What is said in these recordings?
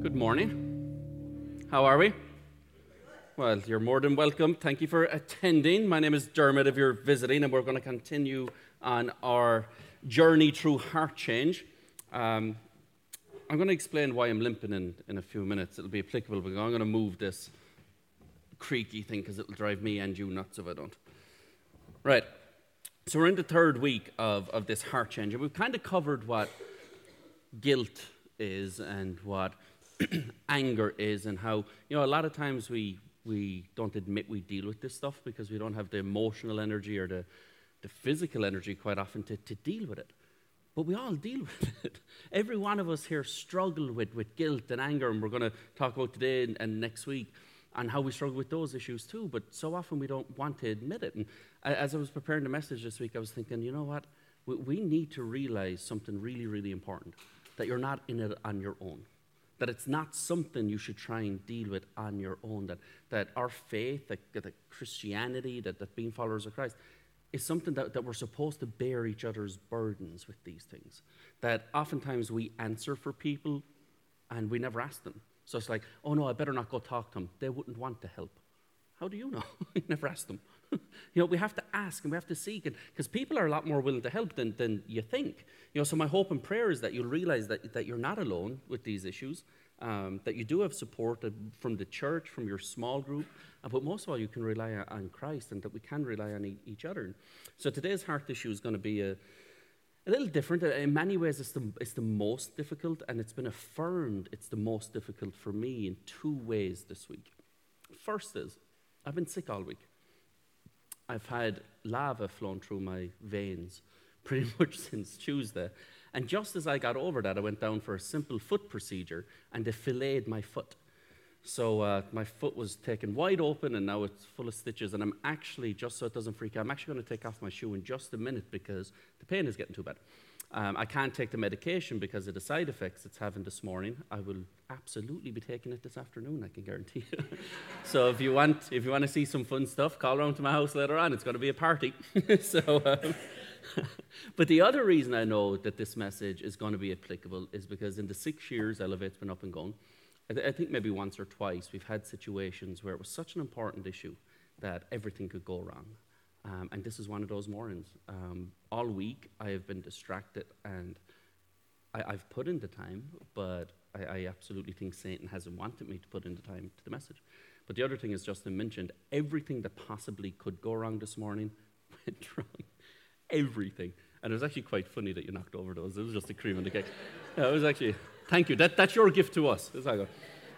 Good morning. How are we? Well, you're more than welcome. Thank you for attending. My name is Dermot if you're visiting, and we're going to continue on our journey through heart change. I'm going to explain why I'm limping in a few minutes. It'll be applicable, but I'm going to move this creaky thing because it'll drive me and you nuts if I don't. Right. So we're in the third week of this heart change, and we've kind of covered what guilt is and what anger is, and how, a lot of times we don't admit we deal with this stuff because we don't have the emotional energy or the physical energy quite often to deal with it. But we all deal with it. Every one of us here struggle with guilt and anger, and we're going to talk about today and next week on how we struggle with those issues too. But so often we don't want to admit it. And as I was preparing the message this week, I was thinking, you know what? We need to realize something really, really important, that you're not in it on your own. That it's not something you should try and deal with on your own. That our faith, that Christianity, that being followers of Christ, is something that we're supposed to bear each other's burdens with these things. That oftentimes we answer for people and we never ask them. So it's like, oh no, I better not go talk to them. They wouldn't want to help. How do you know? You never asked them. We have to ask and we have to seek, because people are a lot more willing to help than you think. So my hope and prayer is that you'll realize that you're not alone with these issues, that you do have support from the church, from your small group, but most of all, you can rely on Christ, and that we can rely on each other. So today's heart issue is going to be a little different. In many ways, it's the most difficult, and it's been affirmed it's the most difficult for me in two ways this week. First is, I've been sick all week. I've had lava flowing through my veins pretty much since Tuesday. And just as I got over that, I went down for a simple foot procedure, and they filleted my foot. So my foot was taken wide open, and now it's full of stitches. And I'm actually, just so it doesn't freak out, I'm actually going to take off my shoe in just a minute because the pain is getting too bad. I can't take the medication because of the side effects it's having this morning. I will absolutely be taking it this afternoon, I can guarantee you. So if you want to see some fun stuff, call around to my house later on. It's going to be a party. But the other reason I know that this message is going to be applicable is because in the 6 years Elevate's been up and going, I think maybe once or twice we've had situations where it was such an important issue that everything could go wrong. And this is one of those mornings. All week I have been distracted, and I've put in the time, but I absolutely think Satan hasn't wanted me to put in the time to the message. But the other thing, as Justin mentioned, everything that possibly could go wrong this morning went wrong. Everything. And it was actually quite funny that you knocked over those. It was just a cream on the cake. Yeah, it was actually, thank you. That's your gift to us. That's how I go.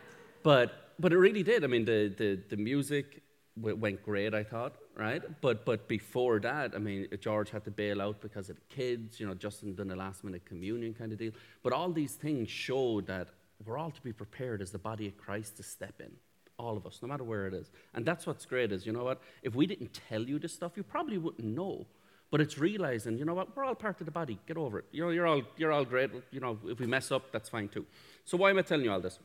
But it really did. I mean, the music went great, I thought, right? But before that, I mean, George had to bail out because of the kids. Justin done a last-minute communion kind of deal. But all these things show that we're all to be prepared as the body of Christ to step in. All of us, no matter where it is. And that's what's great is, you know what? If we didn't tell you this stuff, you probably wouldn't know. But it's realizing, you know what? We're all part of the body. Get over it. You're all great. If we mess up, that's fine too. So why am I telling you all this?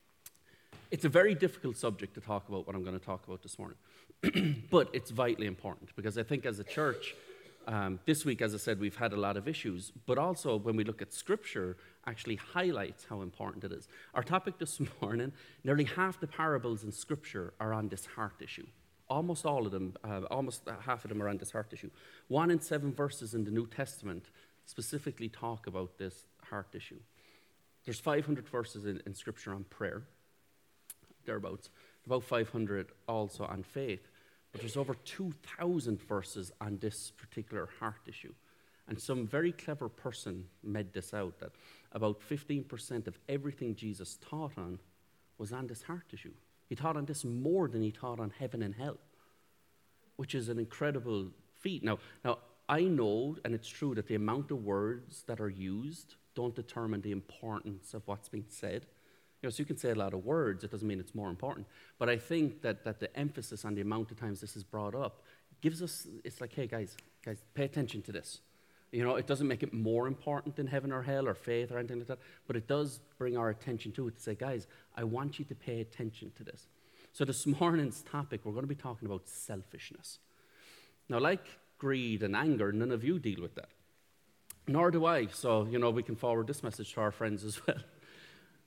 It's a very difficult subject to talk about, what I'm going to talk about this morning. But it's vitally important, because I think as a church, this week, as I said, we've had a lot of issues, but also when we look at Scripture, actually highlights how important it is. Our topic this morning, nearly half the parables in Scripture are on this heart issue. Almost all of them, almost half of them are on this heart issue. 1 in 7 verses in the New Testament specifically talk about this heart issue. There's 500 verses in Scripture on prayer, thereabouts. About 500 also on faith. But there's over 2,000 verses on this particular heart issue. And some very clever person made this out, that about 15% of everything Jesus taught on was on this heart issue. He taught on this more than he taught on heaven and hell, which is an incredible feat. Now I know, and it's true, that the amount of words that are used don't determine the importance of what's being said. So you can say a lot of words, it doesn't mean it's more important. But I think that the emphasis on the amount of times this is brought up gives us, it's like, hey guys, pay attention to this. It doesn't make it more important than heaven or hell or faith or anything like that, but it does bring our attention to it to say, guys, I want you to pay attention to this. So this morning's topic, we're going to be talking about selfishness. Now, like greed and anger, none of you deal with that. Nor do I. So, we can forward this message to our friends as well.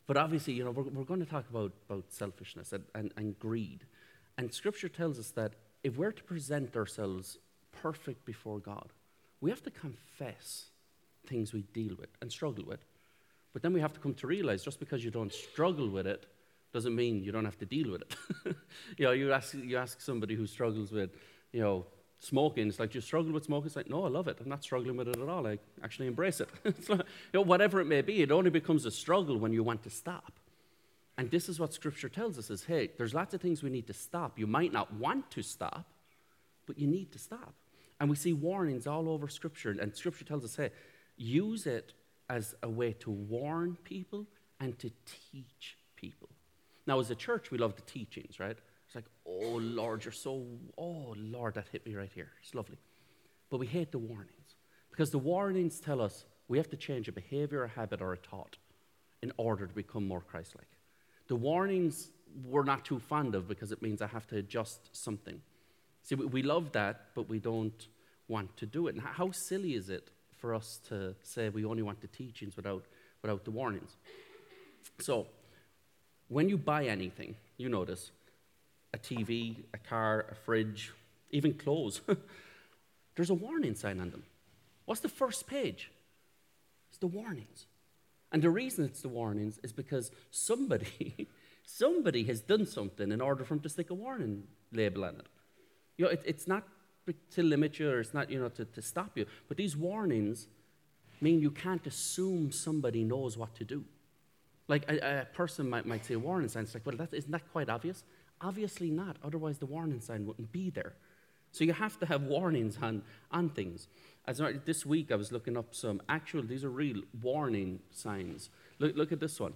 But obviously, we're going to talk about selfishness and greed. And Scripture tells us that if we're to present ourselves perfect before God, we have to confess things we deal with and struggle with. But then we have to come to realize just because you don't struggle with it doesn't mean you don't have to deal with it. You ask somebody who struggles with, smoking. It's like, do you struggle with smoking? It's like, no, I love it. I'm not struggling with it at all. I actually embrace it. It's like, whatever it may be, it only becomes a struggle when you want to stop. And this is what Scripture tells us is, hey, there's lots of things we need to stop. You might not want to stop, but you need to stop. And we see warnings all over Scripture. And Scripture tells us, hey, use it as a way to warn people and to teach people. Now, as a church, we love the teachings, right? It's like, oh, Lord, that hit me right here. It's lovely. But we hate the warnings because the warnings tell us we have to change a behavior, a habit, or a thought in order to become more Christ-like. The warnings we're not too fond of because it means I have to adjust something. See, we love that, but we don't want to do it. And how silly is it for us to say we only want the teachings without the warnings? So, when you buy anything, you notice a TV, a car, a fridge, even clothes, there's a warning sign on them. What's the first page? It's the warnings. And the reason it's the warnings is because somebody has done something in order for them to stick a warning label on it. It's not to limit you or it's not, to stop you. But these warnings mean you can't assume somebody knows what to do. Like a person might say a warning sign. It's like, well, isn't that quite obvious? Obviously not. Otherwise, the warning sign wouldn't be there. So you have to have warnings on things. This week, I was looking up these are real warning signs. Look at this one.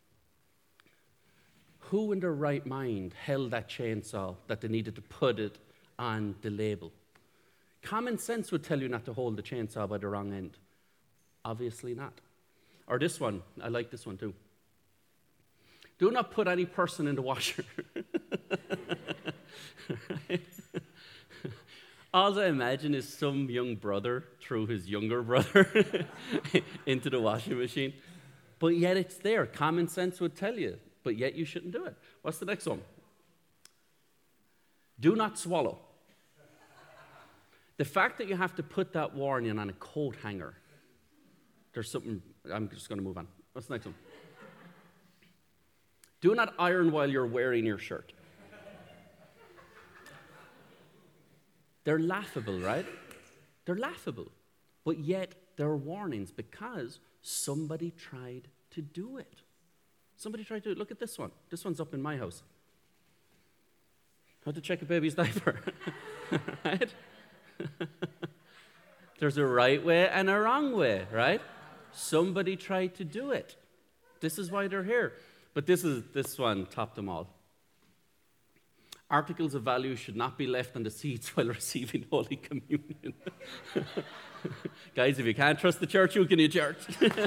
Who in their right mind held that chainsaw that they needed to put it on the label? Common sense would tell you not to hold the chainsaw by the wrong end. Obviously not. Or this one, I like this one too. Do not put any person in the washer. Right? All I imagine is some young brother threw his younger brother into the washing machine. But yet it's there. Common sense would tell you. But yet you shouldn't do it. What's the next one? Do not swallow. The fact that you have to put that warning on a coat hanger, there's something, I'm just going to move on. What's the next one? Do not iron while you're wearing your shirt. They're laughable, right? They're laughable. But yet they're warnings because somebody tried to do it. Somebody tried to do it. Look at this one. This one's up in my house. How to check a baby's diaper. Right? There's a right way and a wrong way, right? Somebody tried to do it. This is why they're here. But this one topped them all. Articles of value should not be left on the seats while receiving Holy Communion. Guys, if you can't trust the church, who can you church?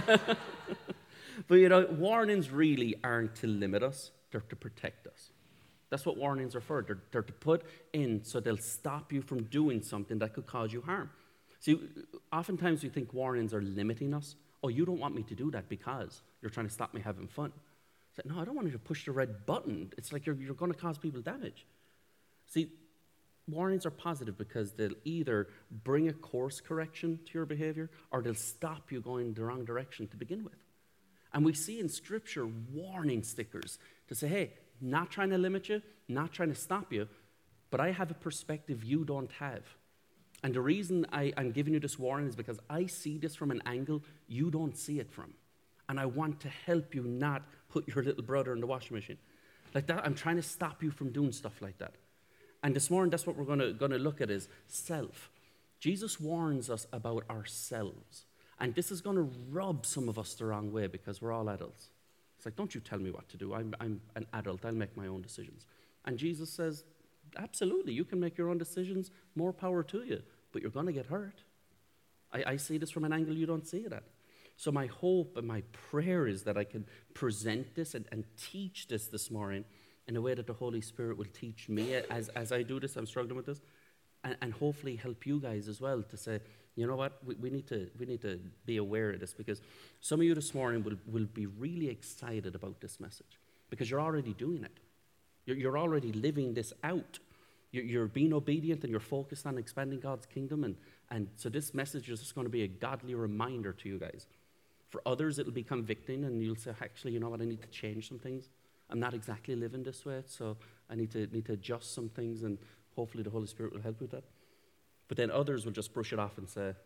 But warnings really aren't to limit us, they're to protect us. That's what warnings are for. They're to put in so they'll stop you from doing something that could cause you harm. See, oftentimes we think warnings are limiting us. Oh, you don't want me to do that because you're trying to stop me having fun. It's like, no, I don't want you to push the red button. It's like you're going to cause people damage. See, warnings are positive because they'll either bring a course correction to your behavior or they'll stop you going the wrong direction to begin with. And we see in Scripture warning stickers to say, hey, not trying to limit you, not trying to stop you, but I have a perspective you don't have. And the reason I'm giving you this warning is because I see this from an angle you don't see it from. And I want to help you not put your little brother in the washing machine. Like that, I'm trying to stop you from doing stuff like that. And this morning, that's what we're going to look at is self. Jesus warns us about ourselves. And this is going to rub some of us the wrong way because we're all adults. It's like, don't you tell me what to do. I'm an adult. I'll make my own decisions. And Jesus says, absolutely, you can make your own decisions. More power to you. But you're going to get hurt. I see this from an angle you don't see it at. So my hope and my prayer is that I can present this and teach this morning in a way that the Holy Spirit will teach me as I do this. I'm struggling with this. And hopefully help you guys as well to say, You know what? We need to be aware of this, because some of you this morning will be really excited about this message because you're already doing it. You're already living this out. You're being obedient and you're focused on expanding God's kingdom. And so this message is just going to be a godly reminder to you guys. For others, it'll be convicting, and you'll say, actually, you know what? I need to change some things. I'm not exactly living this way, so I need to adjust some things, and hopefully the Holy Spirit will help with that. But then others will just brush it off and say,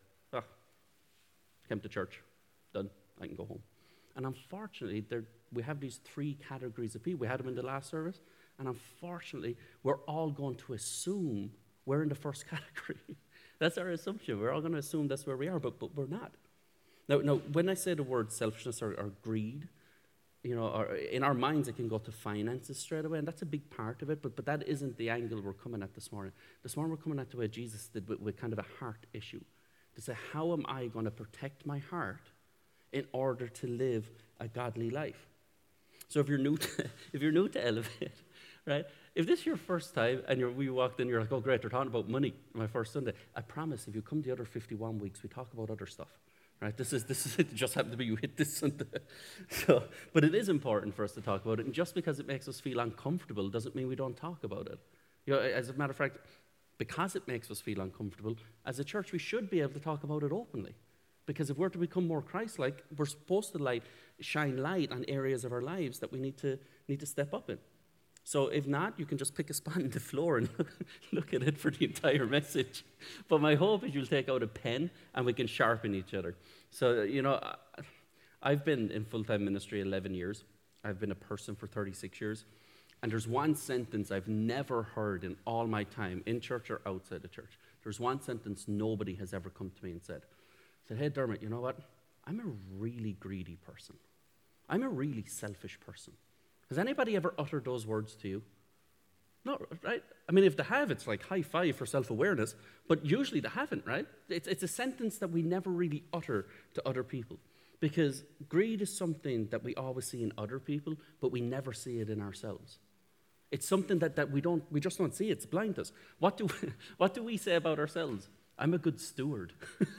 came to church, done, I can go home. And unfortunately, we have these three categories of people. We had them in the last service, and unfortunately, we're all going to assume we're in the first category. That's our assumption. We're all going to assume that's where we are, but we're not. Now, when I say the word selfishness or greed, or in our minds it can go to finances straight away, and that's a big part of it, but that isn't the angle we're coming at this morning. This morning we're coming at the way Jesus did with kind of a heart issue, to say, how am I going to protect my heart in order to live a godly life? So if you're new to Elevate, right? If this is your first time and we walked in, you're like, oh great, they're talking about money my first Sunday. I promise, if you come the other 51 weeks, we talk about other stuff. Right, this is it. Just happened to be you hit this Sunday. So, but it is important for us to talk about it, and just because it makes us feel uncomfortable doesn't mean we don't talk about it. As a matter of fact, because it makes us feel uncomfortable, as a church we should be able to talk about it openly. Because if we're to become more Christ-like, we're supposed to shine light on areas of our lives that we need to step up in. So if not, you can just pick a spot on the floor and look at it for the entire message. But my hope is you'll take out a pen and we can sharpen each other. So, I've been in full-time ministry 11 years. I've been a person for 36 years. And there's one sentence I've never heard in all my time, in church or outside the church. There's one sentence nobody has ever come to me and said, hey, Dermot, you know what? I'm a really greedy person. I'm a really selfish person. Has anybody ever uttered those words to you? No, right? I mean, if they have, it's like high five for self-awareness, but usually they haven't, right? It's a sentence that we never really utter to other people, because greed is something that we always see in other people, but we never see it in ourselves. It's something that we just don't see. It's blind us. What do we say about ourselves? I'm a good steward.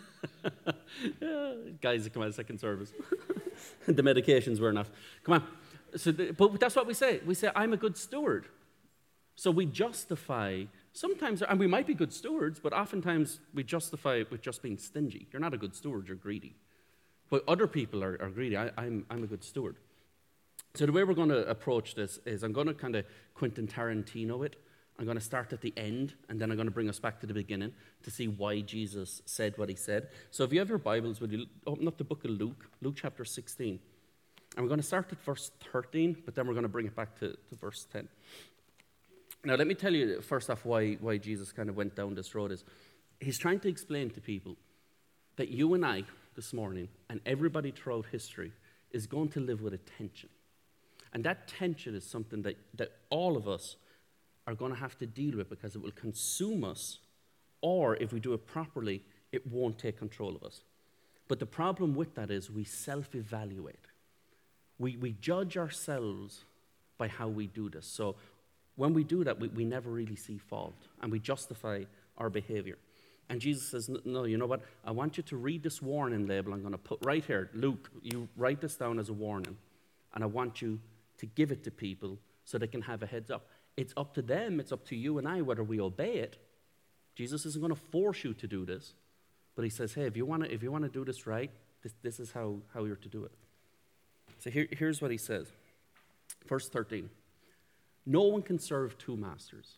Guys, come on, second service. The medications were enough. Come on. But that's what we say. We say, I'm a good steward. So we justify, sometimes, and we might be good stewards, but oftentimes we justify it with just being stingy. You're not a good steward, you're greedy. But other people are greedy. I'm a good steward. So the way we're going to approach this is I'm going to kind of Quentin Tarantino it. I'm going to start at the end, and then I'm going to bring us back to the beginning to see why Jesus said what he said. So if you have your Bibles, would you open up the book of Luke chapter 16. And we're going to start at verse 13, but then we're going to bring it back to verse 10. Now, let me tell you first off why Jesus kind of went down this road is he's trying to explain to people that you and I this morning and everybody throughout history is going to live with a tension. And that tension is something that all of us are going to have to deal with, because it will consume us, or if we do it properly, it won't take control of us. But the problem with that is we self-evaluate. We judge ourselves by how we do this. So when we do that, we never really see fault, and we justify our behavior. And Jesus says, no, you know what? I want you to read this warning label I'm going to put right here. Luke, you write this down as a warning, and I want you to give it to people so they can have a heads up. It's up to them, it's up to you and I whether we obey it. Jesus isn't going to force you to do this, but he says, hey, if you want to do this right, this is how you're to do it. So here's what he says. Verse 13. No one can serve two masters.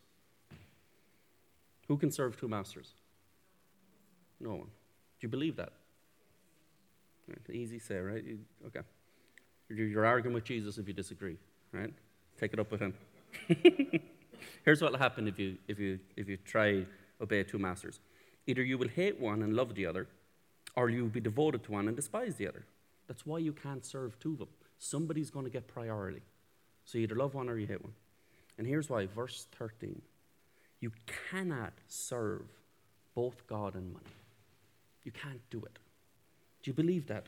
Who can serve two masters? No one. Do you believe that? Right, easy say, right? Okay. You're arguing with Jesus if you disagree, right? Take it up with him. Here's what will happen if you try obey two masters. Either you will hate one and love the other, or you will be devoted to one and despise the other. That's why you can't serve two of them. Somebody's going to get priority. So you either love one or you hate one. And here's why, verse 13. You cannot serve both God and money. You can't do it. Do you believe that?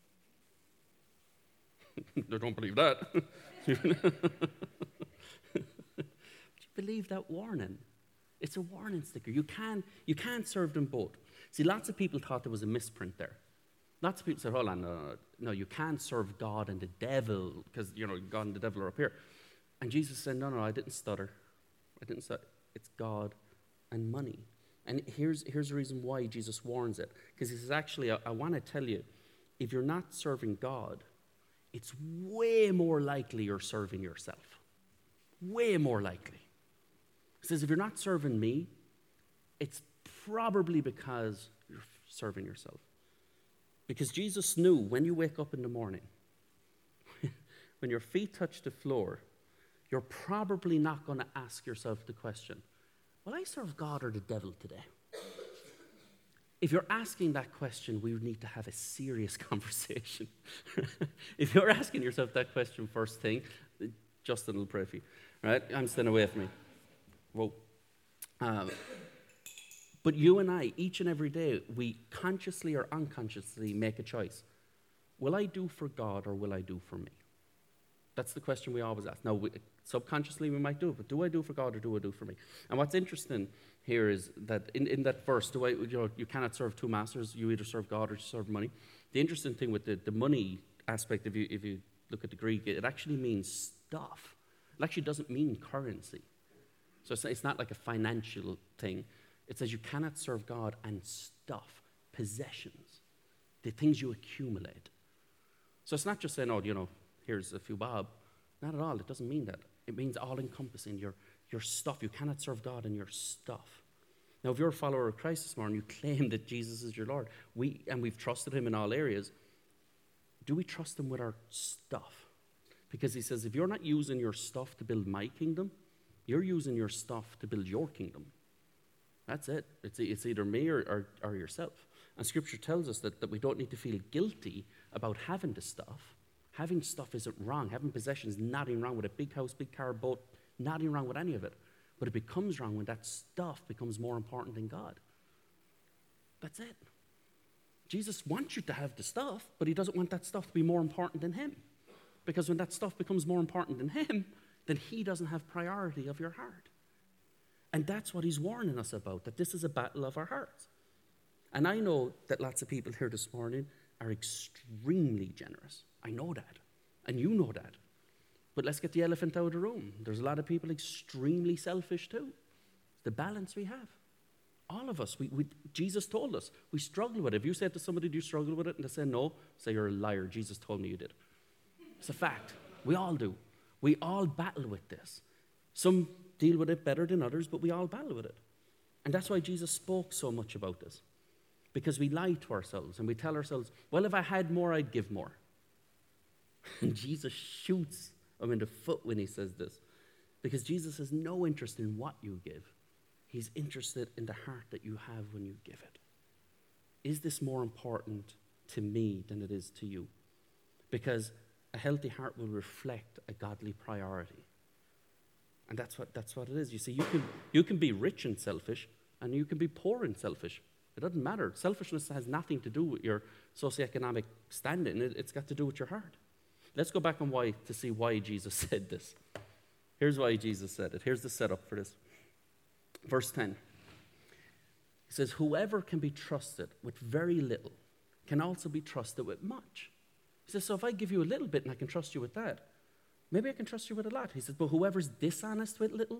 I don't believe that. Do you believe that warning? It's a warning sticker. You can't serve them both. See, lots of people thought there was a misprint there. Lots of people said, hold on, no, you can't serve God and the devil, because, God and the devil are up here. And Jesus said, no, I didn't stutter. It's God and money. And here's the reason why Jesus warns it. Because he says, actually, I want to tell you, if you're not serving God, it's way more likely you're serving yourself. Way more likely. He says, if you're not serving me, it's probably because you're serving yourself. Because Jesus knew when you wake up in the morning, when your feet touch the floor, you're probably not going to ask yourself the question, will I serve God or the devil today? If you're asking that question, we would need to have a serious conversation. If you're asking yourself that question first thing, Justin will pray for you, right? I'm staying away from me. Whoa. But you and I, each and every day, we consciously or unconsciously make a choice. Will I do for God or will I do for me? That's the question we always ask. Now, subconsciously we might do it, but do I do for God or do I do for me? And what's interesting here is that in that verse, you cannot serve two masters. You either serve God or you serve money. The interesting thing with the money aspect, if you look at the Greek, it actually means stuff. It actually doesn't mean currency. So it's not like a financial thing. It says you cannot serve God and stuff, possessions, the things you accumulate. So it's not just saying, here's a few bob. Not at all. It doesn't mean that. It means all-encompassing, your stuff. You cannot serve God and your stuff. Now, if you're a follower of Christ this morning, you claim that Jesus is your Lord, we've trusted him in all areas, do we trust him with our stuff? Because he says, if you're not using your stuff to build my kingdom, you're using your stuff to build your kingdom. That's it. It's either me or yourself. And Scripture tells us that we don't need to feel guilty about having the stuff. Having stuff isn't wrong. Having possessions, nothing wrong with a big house, big car, boat, nothing wrong with any of it. But it becomes wrong when that stuff becomes more important than God. That's it. Jesus wants you to have the stuff, but he doesn't want that stuff to be more important than him. Because when that stuff becomes more important than him, then he doesn't have priority of your heart. And that's what he's warning us about, that this is a battle of our hearts. And I know that lots of people here this morning are extremely generous. I know that. And you know that. But let's get the elephant out of the room. There's a lot of people extremely selfish too. The balance we have. All of us. Jesus told us. We struggle with it. If you said to somebody, do you struggle with it? And they say no, say you're a liar. Jesus told me you did. It's a fact. We all do. We all battle with this. Some deal with it better than others, but we all battle with it. And that's why Jesus spoke so much about this. Because we lie to ourselves and we tell ourselves, well, if I had more, I'd give more. And Jesus shoots him in the foot when he says this. Because Jesus has no interest in what you give. He's interested in the heart that you have when you give it. Is this more important to me than it is to you? Because a healthy heart will reflect a godly priority. And that's what it is. You see, you can be rich and selfish, and you can be poor and selfish. It doesn't matter. Selfishness has nothing to do with your socioeconomic standing. It's got to do with your heart. Let's go back to see why Jesus said this. Here's why Jesus said it. Here's the setup for this. Verse 10. He says, whoever can be trusted with very little can also be trusted with much. He says, so if I give you a little bit and I can trust you with that, maybe I can trust you with a lot. He says, but whoever's dishonest with little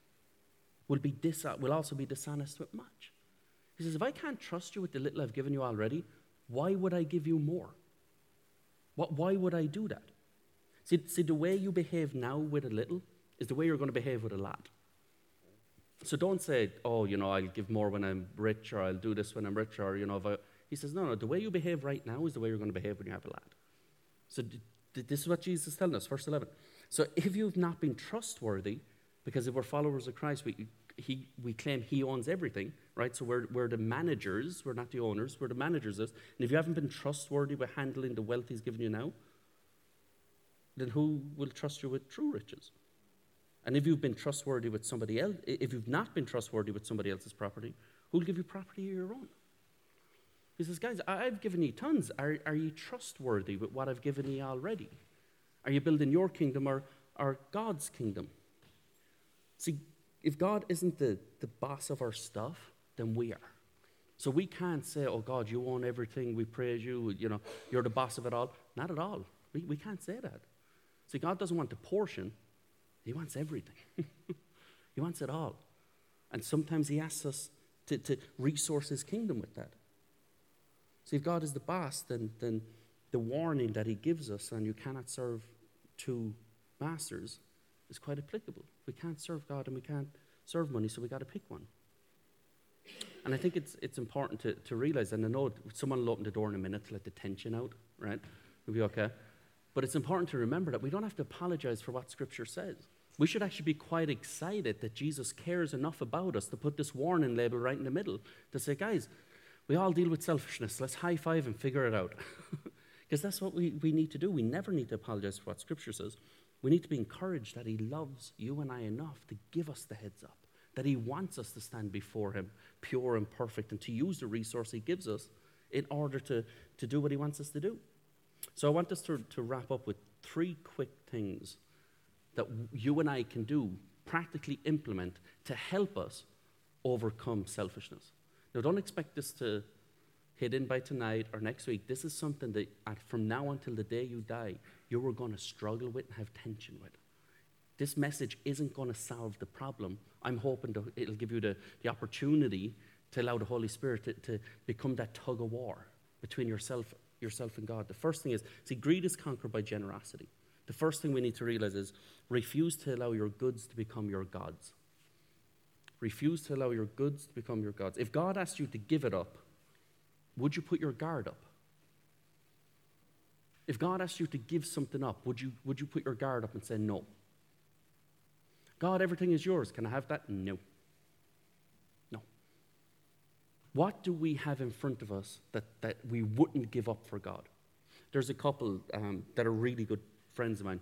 will also be dishonest with much. He says, if I can't trust you with the little I've given you already, why would I give you more? Why would I do that? See, the way you behave now with a little is the way you're going to behave with a lot. So don't say, oh, I'll give more when I'm rich, or I'll do this when I'm rich, or, He says, no, the way you behave right now is the way you're going to behave when you have a lot. So this is what Jesus is telling us, verse 11. So if you've not been trustworthy, because if we're followers of Christ, we claim he owns everything, right? So we're the managers, we're not the owners, we're the managers of this. And if you haven't been trustworthy with handling the wealth he's given you now, then who will trust you with true riches? And if you've been trustworthy with somebody else, if you've not been trustworthy with somebody else's property, who'll give you property of your own? He says, guys, I've given you tons. Are you trustworthy with what I've given you already? Are you building your kingdom or God's kingdom? See, if God isn't the boss of our stuff, then we are. So we can't say, oh God, you own everything, we praise you, you're the boss of it all. Not at all. We can't say that. See, God doesn't want the portion, he wants everything. He wants it all. And sometimes he asks us to resource his kingdom with that. See, if God is the boss, then the warning that he gives us, and you cannot serve two masters, is quite applicable. We can't serve God and we can't serve money, so we got to pick one. And I think it's important to realize, and I know someone will open the door in a minute to let the tension out, right? We'll be okay. But it's important to remember that we don't have to apologize for what Scripture says. We should actually be quite excited that Jesus cares enough about us to put this warning label right in the middle to say, guys, we all deal with selfishness. Let's high five and figure it out. Because that's what we need to do. We never need to apologize for what Scripture says. We need to be encouraged that he loves you and I enough to give us the heads up, that he wants us to stand before him pure and perfect and to use the resource he gives us in order to do what he wants us to do. So I want us to wrap up with 3 quick things that you and I can do, practically implement, to help us overcome selfishness. Now, don't expect this to hit in by tonight or next week. This is something that from now until the day you die, you are going to struggle with and have tension with. This message isn't going to solve the problem. I'm hoping it'll give you the opportunity to allow the Holy Spirit to become that tug of war between yourself and God. The first thing is, see, greed is conquered by generosity. The first thing we need to realize is refuse to allow your goods to become your gods. Refuse to allow your goods to become your gods. If God asked you to give it up, would you put your guard up? If God asked you to give something up, would you put your guard up and say no? God, everything is yours. Can I have that? No. No. What do we have in front of us that we wouldn't give up for God? There's a couple that are really good friends of mine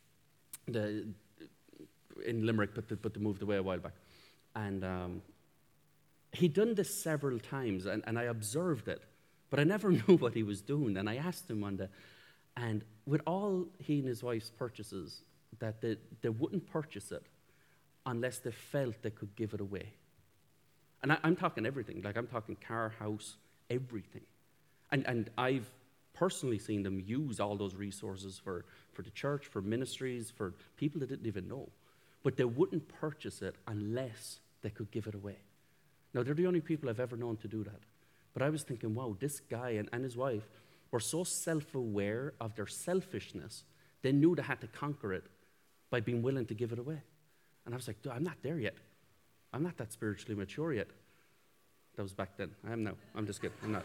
in Limerick, but they moved away a while back. And he'd done this several times, and I observed it, but I never knew what he was doing. And I asked him one day, and with all he and his wife's purchases, that they wouldn't purchase it unless they felt they could give it away. And I'm talking everything, like I'm talking car, house, everything. And I've personally seen them use all those resources for the church, for ministries, for people they didn't even know. But they wouldn't purchase it unless they could give it away. Now, they're the only people I've ever known to do that. But I was thinking, wow, this guy and his wife were so self-aware of their selfishness, they knew they had to conquer it by being willing to give it away. And I was like, I'm not there yet. I'm not that spiritually mature yet. That was back then. I am now. I'm just kidding. I'm not.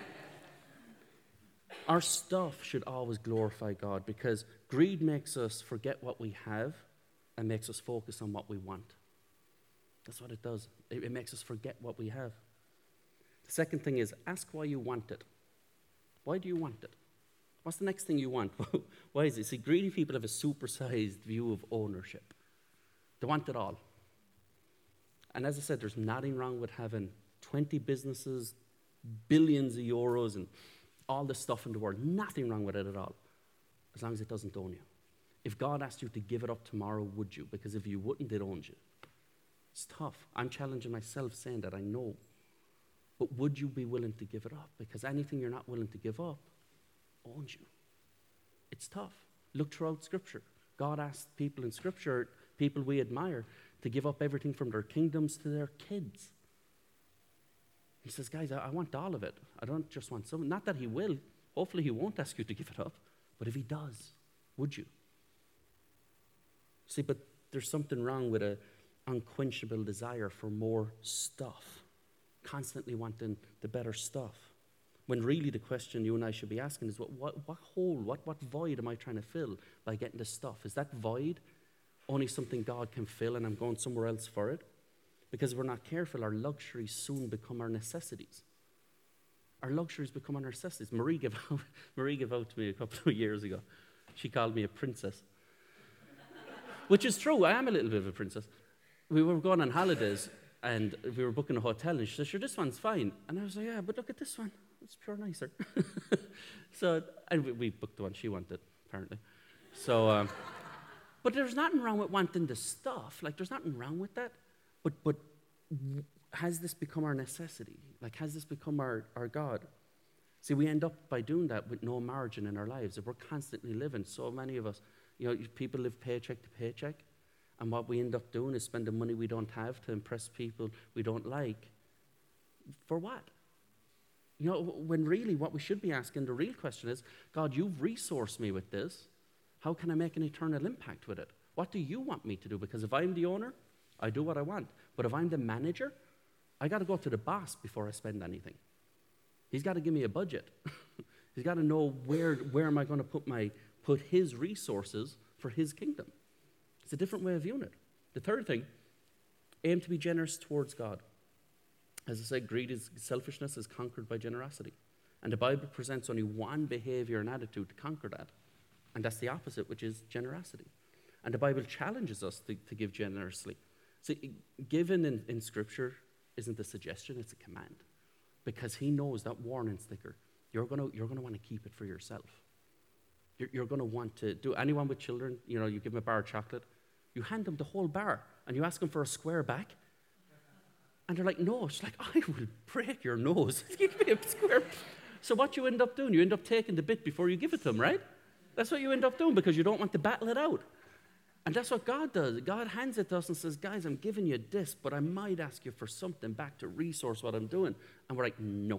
Our stuff should always glorify God, because greed makes us forget what we have and makes us focus on what we want. That's what it does. It makes us forget what we have. The second thing is, ask why you want it. Why do you want it? What's the next thing you want? Why is it? See, greedy people have a supersized view of ownership. They want it all. And as I said, there's nothing wrong with having 20 businesses, billions of euros, and all the stuff in the world. Nothing wrong with it at all, as long as it doesn't own you. If God asked you to give it up tomorrow, would you? Because if you wouldn't, it owns you. It's tough. I'm challenging myself saying that, I know. But would you be willing to give it up? Because anything you're not willing to give up owns you. It's tough. Look throughout Scripture. God asked people in Scripture, people we admire, to give up everything from their kingdoms to their kids. He says, guys, I want all of it. I don't just want some. Not that he will. Hopefully he won't ask you to give it up. But if he does, would you? See, but there's something wrong with an unquenchable desire for more stuff, constantly wanting the better stuff. When really the question you and I should be asking is, what hole, what void am I trying to fill by getting this stuff? Is that void only something God can fill and I'm going somewhere else for it? Because if we're not careful, our luxuries soon become our necessities. Our luxuries become our necessities. Marie gave out to me a couple of years ago. She called me a princess. Which is true, I am a little bit of a princess. We were going on holidays and we were booking a hotel, and she said, sure, this one's fine. And I was like, yeah, but look at this one. It's pure nicer. So we booked the one she wanted, apparently. So, but there's nothing wrong with wanting the stuff. Like, there's nothing wrong with that. But has this become our necessity? Like, has this become our God? See, we end up by doing that with no margin in our lives. If we're constantly living, so many of us, people live paycheck to paycheck, and what we end up doing is spending money we don't have to impress people we don't like. For what? When really what we should be asking, the real question is, God, you've resourced me with this. How can I make an eternal impact with it? What do you want me to do? Because if I'm the owner, I do what I want. But if I'm the manager, I got to go to the boss before I spend anything. He's got to give me a budget. He's got to know where am I going to put his resources for his kingdom. It's a different way of viewing it. The third thing, aim to be generous towards God. As I said, selfishness is conquered by generosity. And the Bible presents only one behavior and attitude to conquer that. And that's the opposite, which is generosity. And the Bible challenges us to give generously. See, giving in Scripture isn't a suggestion, it's a command. Because he knows that warning sticker, you're going to want to keep it for yourself. You're going to want to do. Anyone with children, you give them a bar of chocolate, you hand them the whole bar, and you ask them for a square back. And they're like, no. It's like, I will break your nose. Give me a square. So what you end up doing, you end up taking the bit before you give it to them, right? That's what you end up doing because you don't want to battle it out. And that's what God does. God hands it to us and says, guys, I'm giving you this, but I might ask you for something back to resource what I'm doing. And we're like, no.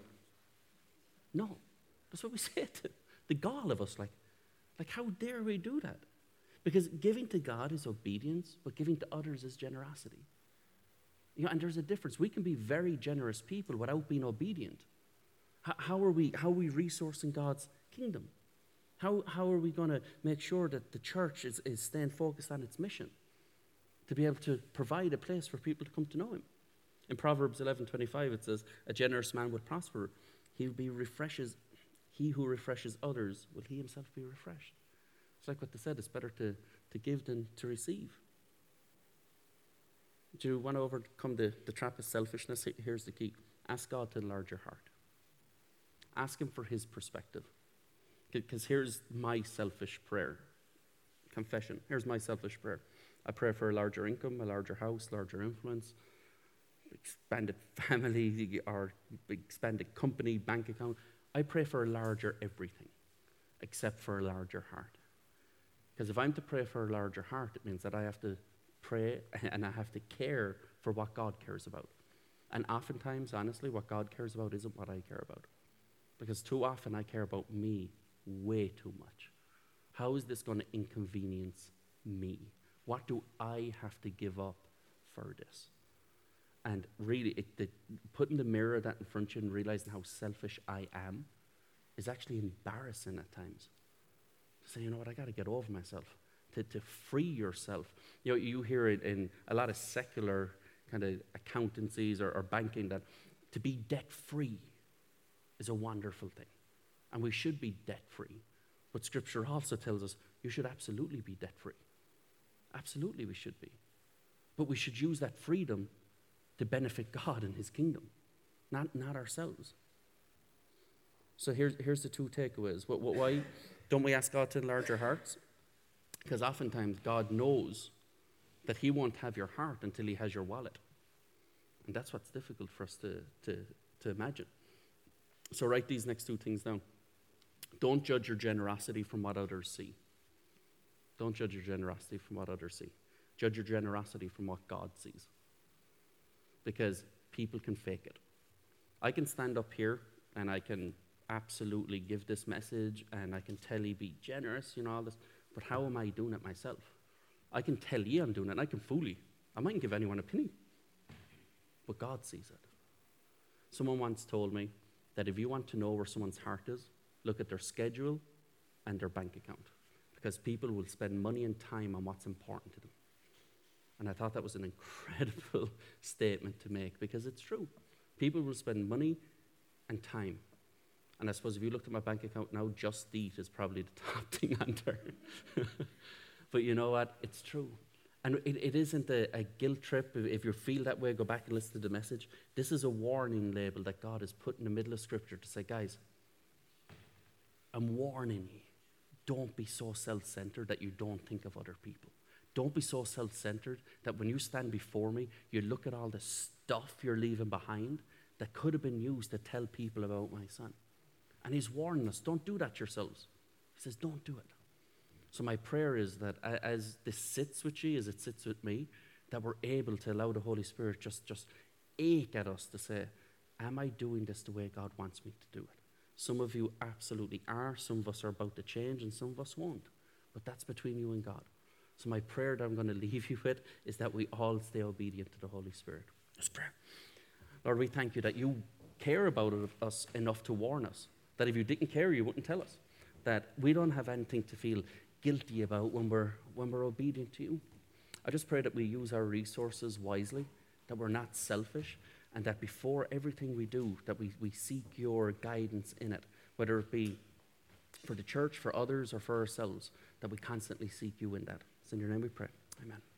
No. That's what we say to the gall of us. Like how dare we do that? Because giving to God is obedience, but giving to others is generosity. And there's a difference. We can be very generous people without being obedient. How are we resourcing God's kingdom? How are we going to make sure that the church is staying focused on its mission? To be able to provide a place for people to come to know him. In Proverbs 11:25 it says, a generous man would prosper. He who refreshes others, will he himself be refreshed? It's like what they said, it's better to give than to receive. Do you want to overcome the trap of selfishness? Here's the key. Ask God to enlarge your heart. Ask him for his perspective. Because here's my selfish prayer. Confession. Here's my selfish prayer. I pray for a larger income, a larger house, larger influence, expanded family, or expanded company, bank account. I pray for a larger everything, except for a larger heart. Because if I'm to pray for a larger heart, it means that I have to pray and I have to care for what God cares about. And oftentimes, honestly, what God cares about isn't what I care about. Because too often I care about me way too much. How is this going to inconvenience me? What do I have to give up for this? And really, putting the mirror that in front of you and realizing how selfish I am is actually embarrassing at times. To say, you know what, I got to get over myself. To free yourself. You hear it in a lot of secular kind of accountancies or banking that to be debt-free is a wonderful thing. And we should be debt-free. But Scripture also tells us you should absolutely be debt-free. Absolutely we should be. But we should use that freedom to benefit God and his kingdom, not ourselves. So here's the two takeaways. Why don't we ask God to enlarge our hearts? Because oftentimes God knows that he won't have your heart until he has your wallet. And that's what's difficult for us to imagine. So write these next two things down. Don't judge your generosity from what others see. Don't judge your generosity from what others see. Judge your generosity from what God sees. Because people can fake it. I can stand up here and I can absolutely give this message and I can tell you be generous, all this. But how am I doing it myself? I can tell you I'm doing it and I can fool you. I mightn't give anyone a penny. But God sees it. Someone once told me that if you want to know where someone's heart is, look at their schedule and their bank account. Because people will spend money and time on what's important to them. And I thought that was an incredible statement to make because it's true. People will spend money and time. And I suppose if you looked at my bank account now, Just Eat is probably the top thing on there. But you know what? It's true. And it isn't a guilt trip. If you feel that way, go back and listen to the message. This is a warning label that God has put in the middle of Scripture to say, guys, I'm warning you. Don't be so self-centered that you don't think of other people. Don't be so self-centered that when you stand before me, you look at all the stuff you're leaving behind that could have been used to tell people about my son. And he's warning us, don't do that yourselves. He says, don't do it. So my prayer is that as this sits with you, as it sits with me, that we're able to allow the Holy Spirit just ache at us to say, am I doing this the way God wants me to do it? Some of you absolutely are. Some of us are about to change, and some of us won't. But that's between you and God. So my prayer that I'm going to leave you with is that we all stay obedient to the Holy Spirit. Let's pray. Lord, we thank you that you care about us enough to warn us. That if you didn't care, you wouldn't tell us. That we don't have anything to feel guilty about when we're obedient to you. I just pray that we use our resources wisely, that we're not selfish, and that before everything we do, that we seek your guidance in it, whether it be for the church, for others, or for ourselves, that we constantly seek you in that. It's in your name we pray. Amen.